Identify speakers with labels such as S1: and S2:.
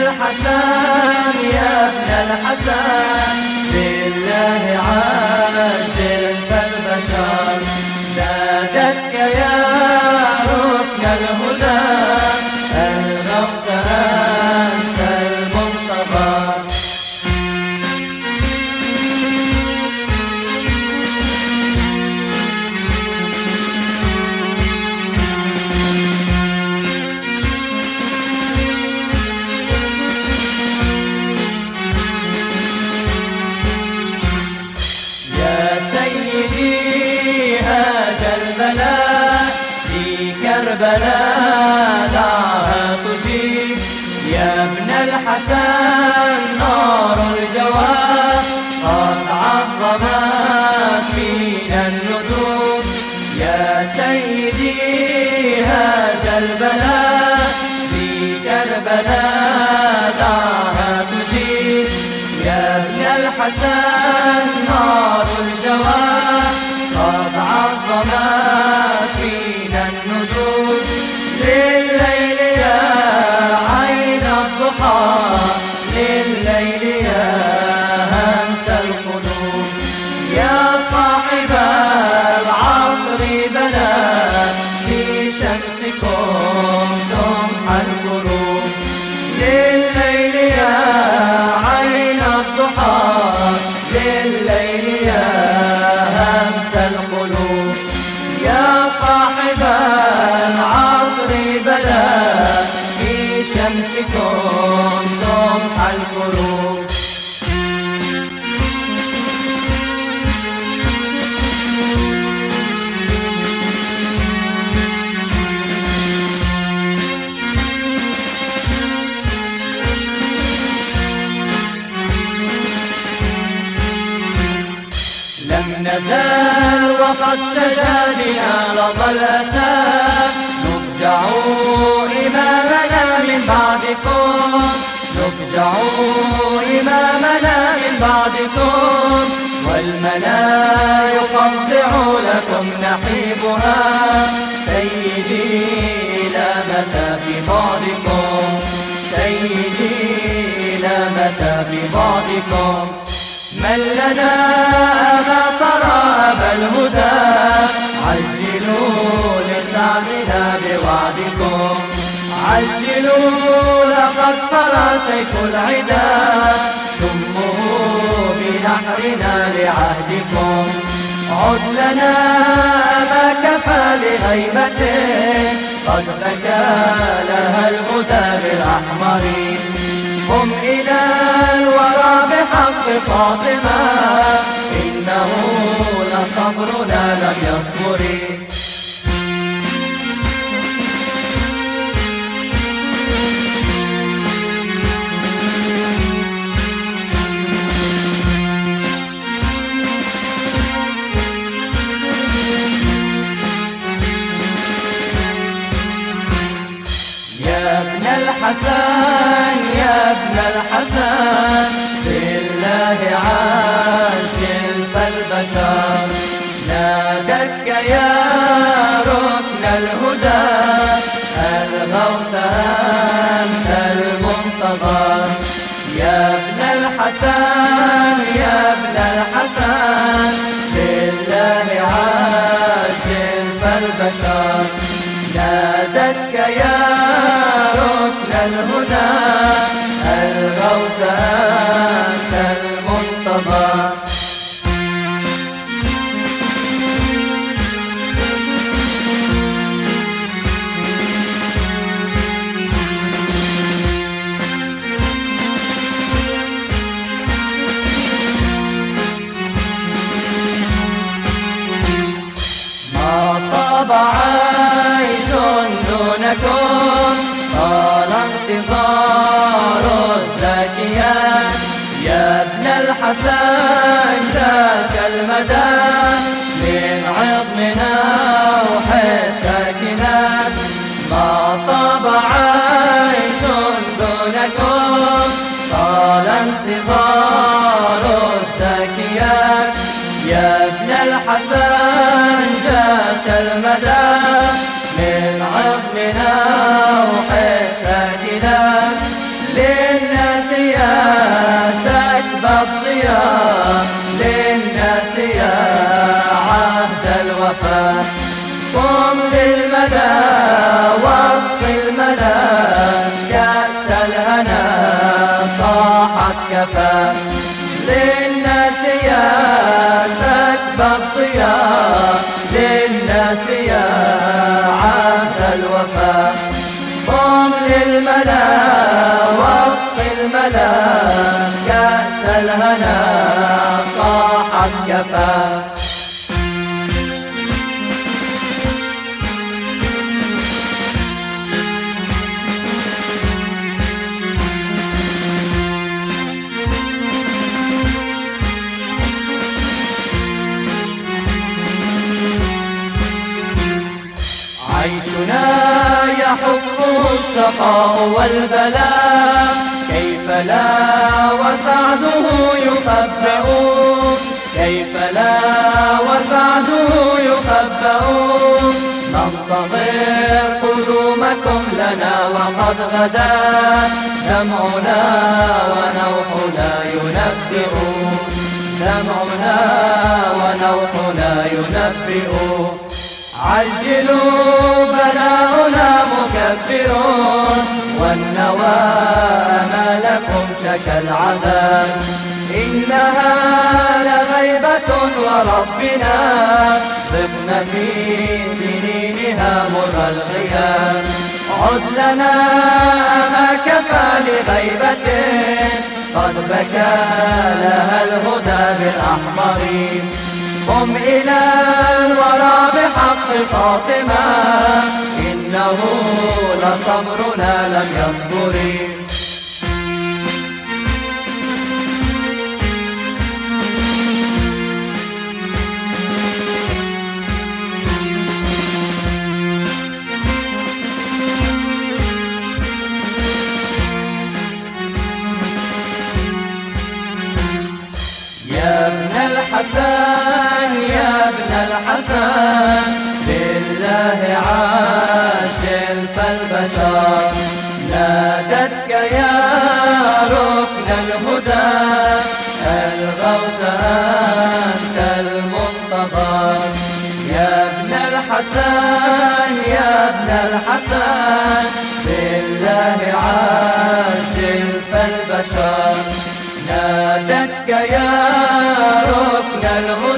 S1: الحسن يا ابن الحسن بالله عاجل فالبشر نادتك يا ركن الهدى الغوث أنت المنتظر. في كربلاء دعها تجيب يا ابن الحسن نار الجواب قد عظمت فينا الندوب. يا سيدي هذا البلاء في كربلاء دعها تجيب يا ابن الحسن نار الجواب قد عظمت فينا النجوم. لليل يا عين الضحى لليل يا همس القلوب يا صاحب العصر بلا في شمسكم سمح الغروب. لليل يا عين الضحى لليل يا همس القلوب يا صاحب العصر بلا في شمسكم سمح الغروب. لم نزال وقد سجادنا لظى الأسى نفجع إمامنا من بعدكم نفجع إمامنا من بعدكم والملا يقطع لكم نحيبها. سيدي إلى متى في بعدكم سيدي إلى متى في بعدكم. من لنا ما ترى أبا الهدى عجلوا لسعدنا بوعدكم عجلوا لقد طرى سيف العدا ثمه بنحرنا لعهدكم. عد لنا ما كفى لغيبته قد بكى لها الهدى بالأحمر. هم إلى الورى بحق فاطمة إنه لصبرنا لم يصبر. يا ابن الحسن يا ابن الحسن بالله عاجل فالبشر نادتك يا ركن الهدى الغوث أنت المنتظر. يا ابن الحسن يا ابن الحسن بالله عاجل فالبشر نادتك يا ركن الهدى الغوث أنت المنتظر. ما طاب عيش دونكم طال انتظار الزاكيات. يا ابن الحسن ذاك المدى من عظمنا وحساكنات. ما طاب عيش دونكم طال انتظار الزاكيات. يا ابن الحسن ذات المدى من عظمنا وحساكنا للناس يا سكب الضياء، للناس يا عهد الوفاء. قم للملا وسط الملا، كأس الهنا صاحت كفى. للناس يا سكب الضياء، للناس يا عهد الوفاء. قم للملا وسط الملا، كأس الهنا صاحت كفى. عيشنا يحفه الشقاء والبلاء، كيف لا وسعده يخبأ، كيف لا وسعده يخبأ. ننتظر قدومكم لنا وقد غدا، دمعنا ونوحنا ينبئ، دمعنا ونوحنا ينبئ. عجلوا بلاؤنا مكبر، والنوى أمالكم شكى العذاب. إنها لغيبة وربنا، ضفنا في سنينها مر الغياب. عد لنا ما كفى لغيبة، قد بكى لها الهدى بالأحمر. قم إلى الورى بحق فاطمة، إنه لصبرنا لم يصبر. يا ابن الحسن يا ابن الحسن، لله عاجل فالبشر. نادتك يا ركن الهدى، الغوث أنت المنتظر. يا ابن الحسن يا ابن الحسن، لله عاجل فالبشر. نادتك يا ركن الهدى،